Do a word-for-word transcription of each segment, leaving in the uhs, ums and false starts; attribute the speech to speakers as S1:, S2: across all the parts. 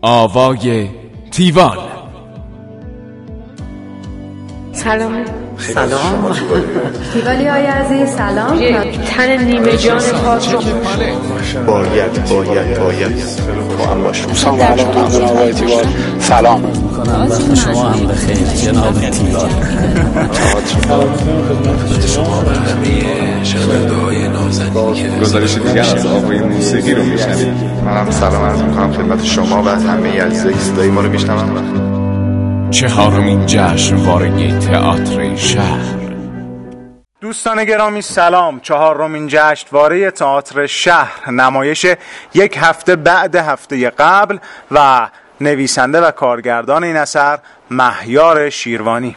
S1: آوای تیوان.
S2: سلام.
S3: سلام
S2: تیوالی های عزیز سلام. تن نیمه جان پاک رو
S3: باید باید باید با هم باشم.
S4: سلام علیکم جناب آقای تیوان. سلام
S5: میکنم وقت شما هم بخیر جناب تیوان.
S6: خدمت شما و همه شنونده‌های نازنین که
S7: گزارش دیگر از آوای موسیقی رو میشنوید.
S3: منم سلام عرض میکنم خدمت شما و همه عزیزایی که صدای ما رو میشنون.
S1: چهارمین جشنواره تئاتر شهر.
S8: دوستان گرامی سلام. چهارمین جشنواره تئاتر شهر، نمایش یک هفته بعد هفته قبل و نویسنده و کارگردان این اثر مهیار شیروانی.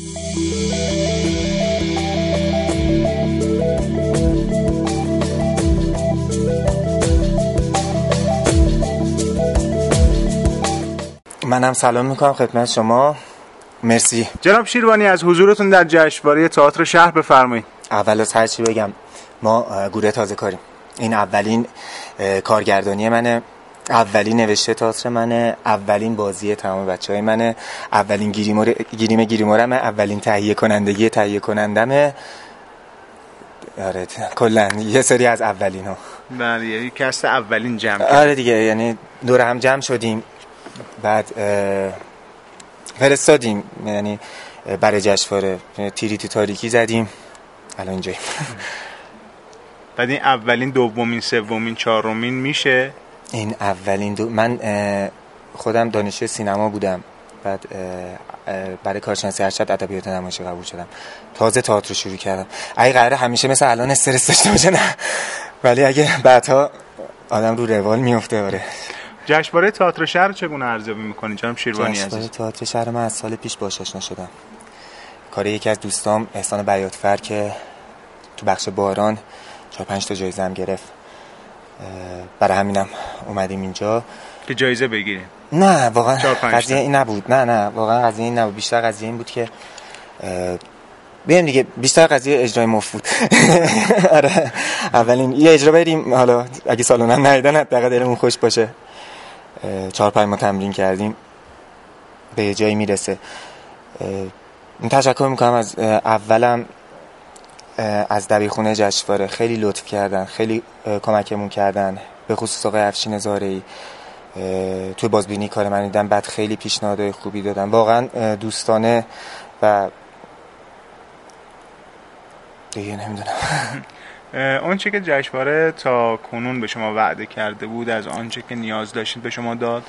S9: منم سلام میکنم خدمت شما. مرسی
S8: جناب شیروانی از حضورتون در جشنواره تئاتر شهر بفرمایید.
S9: اول از هر چی بگم ما گروه تازه کاریم. این اولین کارگردانی منه، اولین نوشته تئاتر منه، اولین بازی تمام بچهای منه، اولین گیریمور گیریم گیریمورمه، اولین تهیه کنندگی تهیه کنندمه. آره کلا یه سری از اولین‌ها.
S8: بله یعنی کست اولین جمع.
S9: آره دیگه، یعنی دور هم جمع شدیم بعد فرستادیم، یعنی برای جشنواره تیری تو تاریکی زدیم، الان اینجاییم.
S8: بعد این اولین، دومین، سومین، چهارمین میشه؟
S9: این اولین دو... من خودم دانشجوی سینما بودم، بعد برای کارشناسی ارشد ادبیات نمایشی قبول شدم، تازه تئاتر رو شروع کردم. اگه قراره همیشه مثل الان استرس داشته باشه نه، ولی اگه بعدها آدم رو روال میفته. آره.
S8: جشنواره تئاتر شهر چگونه ارزیابی می‌کنید جناب شیروانی عزیز؟
S9: جشنواره تئاتر شهر من از سال پیش باهاش آشنا شدم. کار یکی از دوستام احسان بیاتفر که تو بخش باران چهار پنج تا جایزه هم گرفت، برای همینم اومدیم اینجا
S8: که جایزه بگیریم.
S9: نه واقعا قضیه این نبود، نه نه واقعا قضیه این نبود، بیشتر قضیه این بود که ببین دیگه، بیشتر قضیه اجرای مفت. آره اولین یه اجرا بریم، حالا اگه سالن هم ندیدن حداقل دلمون خوش باشه. چهار پنج ما تمرین کردیم، به یه جایی میرسه. تشکر میکنم از اولم از دبیرخونه جشنواره، خیلی لطف کردن، خیلی کمکمون کردن، به خصوص آقای افشین زارعی توی بازبینی کار من دیدم، بعد خیلی پیشنهادهای خوبی دادن، واقعا دوستانه و دیگه نمیدونم.
S8: اون چه که جشنواره تا کنون به شما وعده کرده بود، از آنچه که نیاز داشتید به شما داد؟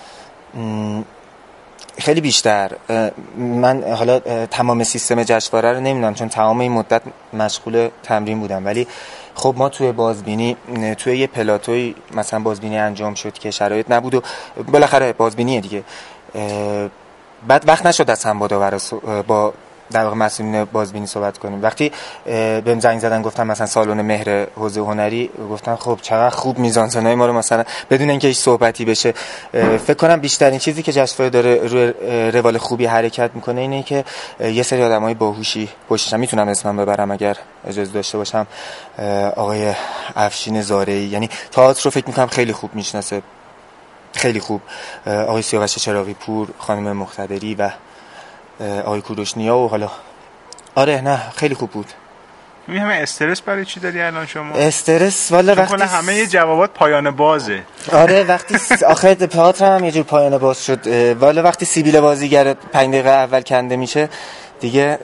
S9: خیلی بیشتر. من حالا تمام سیستم جشنواره رو نمیدونم چون تمام این مدت مشغول تمرین بودم، ولی خب ما توی بازبینی توی یه پلاتوی مثلا بازبینی انجام شد که شرایط نبود و بالاخره بازبینیه دیگه. بعد وقت نشد از هم با با در واقع مسئولین بازبینی صحبت کنیم. وقتی بهم زنگ زدن گفتم مثلا سالن مهر حوزه هنری، گفتن خب چقدر خوب میزانسنای ما رو مثلا بدون اینکه هیچ صحبتی بشه. فکر کنم بیشترین چیزی که جشنواره داره روی روال خوبی حرکت میکنه اینه که یه سری آدمای باهوشی پشتش، میتونم اسمم ببرم اگر اجازه داشته باشم، آقای افشین زارعی، یعنی تئاتر رو فکر میکنم خیلی خوب میشناسه، خیلی خوب. آقای سیاوش چراغی پور، خانم مقتدری و آقای کوروشنیا و حالا آره نه خیلی خوب بود.
S8: این همه استرس برای چی داری الان شما؟
S9: استرس والا وقتی
S8: همه ی جوابات پایان بازه.
S9: آره وقتی آخر تئاتر هم یه جور پایان باز شد. والا وقتی سیبیل بازیگر پنج دقیقه اول کنده میشه دیگه،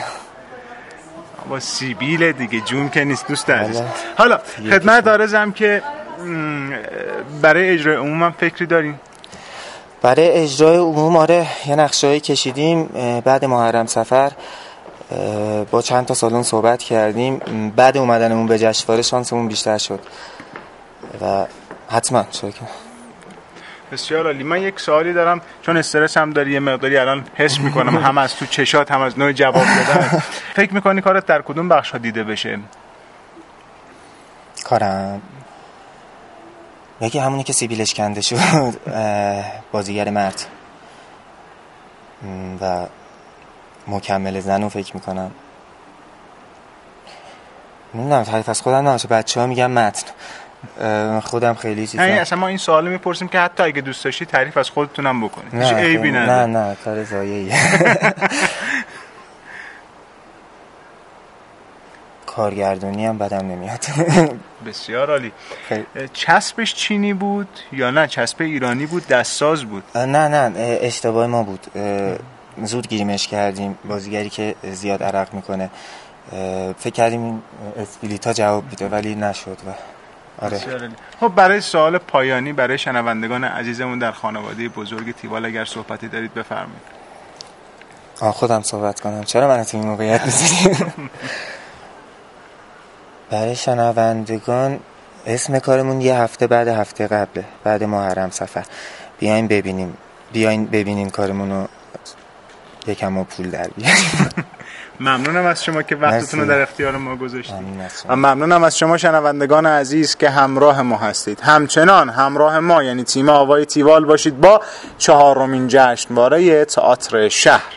S8: با سیبیل دیگه جون که نیست دوست عزیز. حالا خدمت عرضم که برای اجرای عموم هم فکری دارین؟
S9: برای اجرای عموم آره یه نقشه‌ای کشیدیم. بعد محرم سفر با چند تا سالن صحبت کردیم، بعد اومدنمون به جشنواره شانسمون بیشتر شد و حتما شکر.
S8: بسیار عالی. من یک سوالی دارم چون استرس هم داری یه مقداری الان حس میکنم، هم از تو چشات هم از نوع جواب دادن. فکر میکنی کارت در کدوم بخش ها دیده بشه؟
S9: کارم یکی همونی که سیبیلش کنده شد، بازیگر مرد و مکمل زنو فکر میکنم. نمیدونم تعریف از خودم نمیشه، بچه ها میگن متن، خودم خیلی چیزا
S8: نه اصلا ما این سوالو میپرسیم که حتی اگه دوست داشتی تعریف از خودتونم بکنید. هیچ عیبی نداره.
S9: نه نه کار ضایعیه. کارگردانی هم بدم نمیاد.
S8: بسیار عالی. چسبش چینی بود یا نه چسب ایرانی بود، دستساز بود؟
S9: نه نه اشتباه ما بود. زود گیریمش کردیم. بازیگری که زیاد عرق میکنه فکر کردیم این اسپلیتا جواب میده ولی نشد. و آره.
S8: خب برای سوال پایانی برای شنوندگان عزیزمون در خانواده بزرگ تیوال اگر صحبتی دارید بفرمایید.
S9: آ خودم صحبت کنم. چرا من تو این موقعیت میذاری؟ برای شنوندگان اسم کارمون یه هفته بعد هفته قبله، بعد محرم صفر. بیاین ببینیم بیاین ببینیم کارمونو یکم پول در بیاریم.
S8: ممنونم از شما که وقتتون رو در اختیار ما گذاشتید و ممنونم از شما شنوندگان عزیز که همراه ما هستید. همچنان همراه ما یعنی تیم آوای تیوال باشید با چهارمین جشنواره تئاتر شهر.